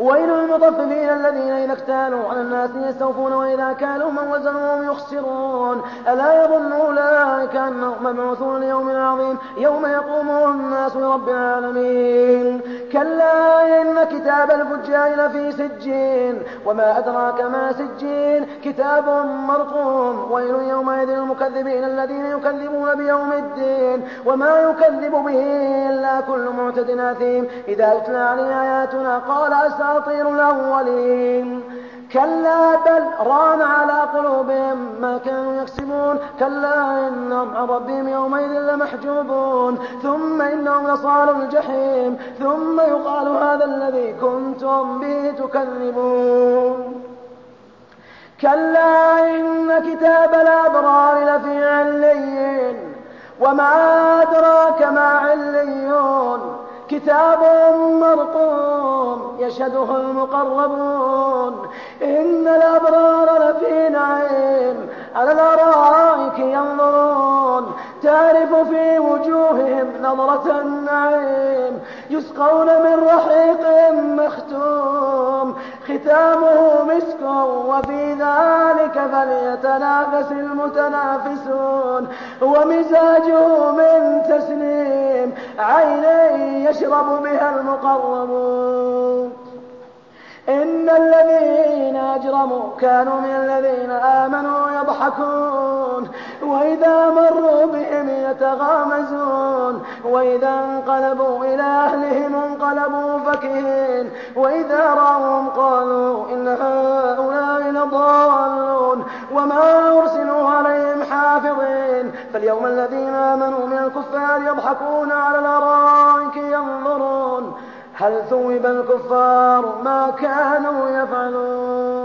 ويل للمطففين الذين إذا اكتالوا على الناس يستوفون وإذا كالوهم أو وزنوهم يخسرون ألا يظن أولئك أنهم مبعوثون ليوم عظيم يوم يقوم الناس لرب العالمين كلا إن كتاب الفجار لفي سجين وما أدراك ما سجين كتاب مرقوم ويل يومئذ للمكذبين الذين يكذبون بيوم الدين وما يكذب به إلا كل معتد أثيم إذا يتلى عليه آياتنا قال أساطير الأولين كلا بل ران على قلوبهم ما كانوا يكسبون كلا إنهم عن ربهم يومئذ لمحجوبون ثم إنهم لصالوا الجحيم ثم يقال هذا الذي كنتم به تكذبون كلا إن كتاب الأبرار لفي عليين وما أدراك ما عليون كتاب مرقوم يشهده المقربون إن الأبرار لفي نعيم على الأرائك ينظرون تعرف في وجوههم نظرة النعيم يسقون من رحيق مختوم ختامه مسك وفي ذلك فليتنافس المتنافسون ومزاجه من تسنيم عين يشرب بها المقربون إن الذين أجرموا كانوا من الذين آمنوا يضحكون وإذا مروا بهم يتغامزون وإذا انقلبوا إلى أهلهم انقلبوا فكهين وإذا رأوهم قالوا إن هؤلاء لضالون وما أرسلوا عليهم حافظين فاليوم الذين آمنوا من الكفار يضحكون على الأرائك ينظرون هل ثوب الكفار ما كانوا يفعلون